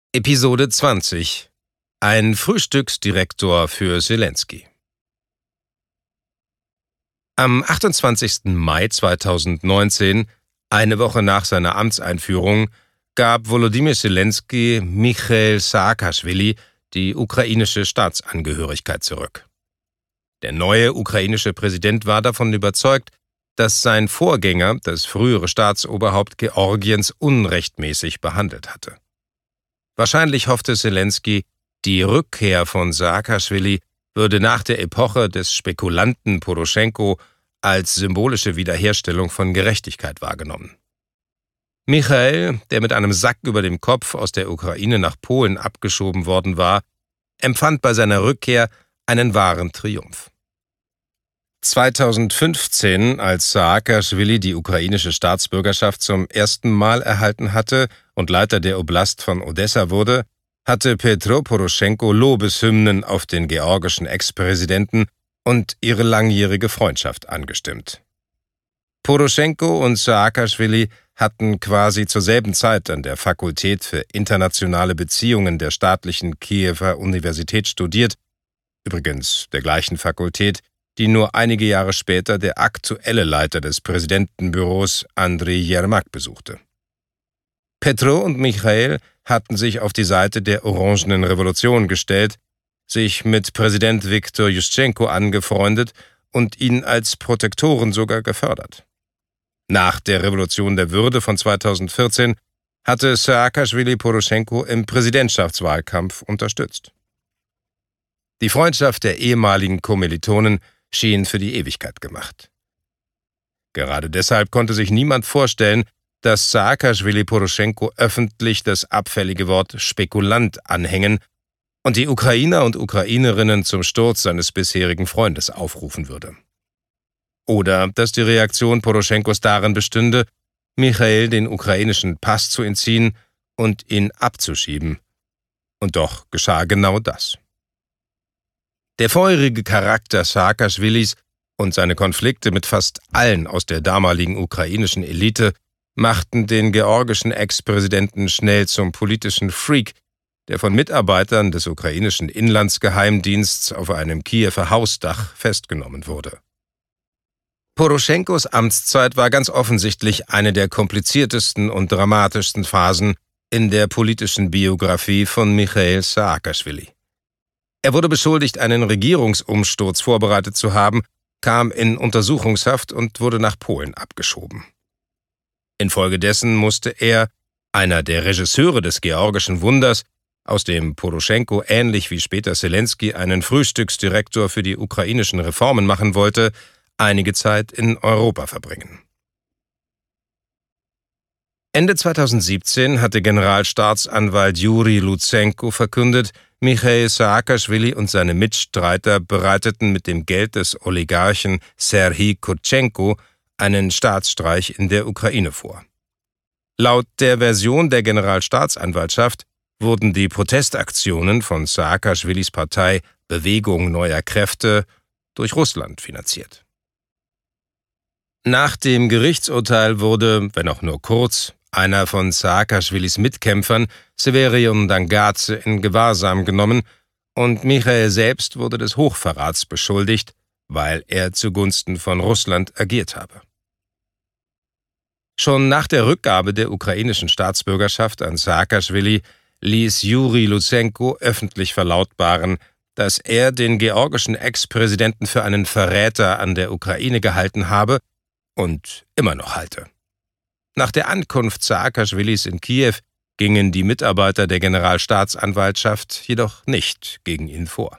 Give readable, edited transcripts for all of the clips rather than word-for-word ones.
Episode 20 – Ein Frühstücksdirektor für Selenskyj. Am 28. Mai 2019, eine Woche nach seiner Amtseinführung, gab Volodymyr Selenskyj Michail Saakaschwili die ukrainische Staatsangehörigkeit zurück. Der neue ukrainische Präsident war davon überzeugt, dass sein Vorgänger, das frühere Staatsoberhaupt Georgiens, unrechtmäßig behandelt hatte. Wahrscheinlich hoffte Selenskyj, die Rückkehr von Saakaschwili würde nach der Epoche des Spekulanten Poroschenko als symbolische Wiederherstellung von Gerechtigkeit wahrgenommen. Michail, der mit einem Sack über dem Kopf aus der Ukraine nach Polen abgeschoben worden war, empfand bei seiner Rückkehr einen wahren Triumph. 2015, als Saakaschwili die ukrainische Staatsbürgerschaft zum ersten Mal erhalten hatte und Leiter der Oblast von Odessa wurde, hatte Petro Poroschenko Lobeshymnen auf den georgischen Ex-Präsidenten und ihre langjährige Freundschaft angestimmt. Poroschenko und Saakaschwili hatten quasi zur selben Zeit an der Fakultät für internationale Beziehungen der staatlichen Kiewer Universität studiert, übrigens der gleichen Fakultät, die nur einige Jahre später der aktuelle Leiter des Präsidentenbüros Andriy Jermak besuchte. Petro und Michail hatten sich auf die Seite der Orangenen Revolution gestellt, sich mit Präsident Viktor Juschtschenko angefreundet und ihn als Protektoren sogar gefördert. Nach der Revolution der Würde von 2014 hatte Saakaschwili Poroschenko im Präsidentschaftswahlkampf unterstützt. Die Freundschaft der ehemaligen Kommilitonen schien für die Ewigkeit gemacht. Gerade deshalb konnte sich niemand vorstellen, dass Saakaschwili Poroschenko öffentlich das abfällige Wort Spekulant anhängen und die Ukrainer und Ukrainerinnen zum Sturz seines bisherigen Freundes aufrufen würde. Oder dass die Reaktion Poroschenkos darin bestünde, Michail den ukrainischen Pass zu entziehen und ihn abzuschieben. Und doch geschah genau das. Der feurige Charakter Saakaschwilis und seine Konflikte mit fast allen aus der damaligen ukrainischen Elite machten den georgischen Ex-Präsidenten schnell zum politischen Freak, der von Mitarbeitern des ukrainischen Inlandsgeheimdiensts auf einem Kiewer Hausdach festgenommen wurde. Poroschenkos Amtszeit war ganz offensichtlich eine der kompliziertesten und dramatischsten Phasen in der politischen Biografie von Michail Saakaschwili. Er wurde beschuldigt, einen Regierungsumsturz vorbereitet zu haben, kam in Untersuchungshaft und wurde nach Polen abgeschoben. Infolgedessen musste er, einer der Regisseure des georgischen Wunders, aus dem Poroschenko ähnlich wie später Selenskyj einen Frühstücksdirektor für die ukrainischen Reformen machen wollte, einige Zeit in Europa verbringen. Ende 2017 hatte Generalstaatsanwalt Juri Lutsenko verkündet, Michail Saakaschwili und seine Mitstreiter bereiteten mit dem Geld des Oligarchen Serhij Kurtschenko einen Staatsstreich in der Ukraine vor. Laut der Version der Generalstaatsanwaltschaft wurden die Protestaktionen von Saakaschwilis Partei Bewegung neuer Kräfte durch Russland finanziert. Nach dem Gerichtsurteil wurde, wenn auch nur kurz, einer von Saakaschwilis Mitkämpfern, Severion Dangadze, in Gewahrsam genommen und Michail selbst wurde des Hochverrats beschuldigt, weil er zugunsten von Russland agiert habe. Schon nach der Rückgabe der ukrainischen Staatsbürgerschaft an Saakaschwili ließ Juri Lutsenko öffentlich verlautbaren, dass er den georgischen Ex-Präsidenten für einen Verräter an der Ukraine gehalten habe und immer noch halte. Nach der Ankunft Saakaschwilis in Kiew gingen die Mitarbeiter der Generalstaatsanwaltschaft jedoch nicht gegen ihn vor.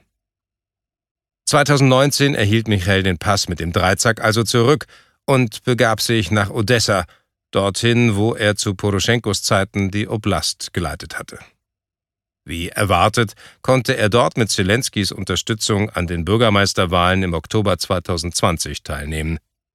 2019 erhielt Michail den Pass mit dem Dreizack also zurück und begab sich nach Odessa, dorthin, wo er zu Poroschenkos Zeiten die Oblast geleitet hatte. Wie erwartet, konnte er dort mit Selenskyjs Unterstützung an den Bürgermeisterwahlen im Oktober 2020 teilnehmen.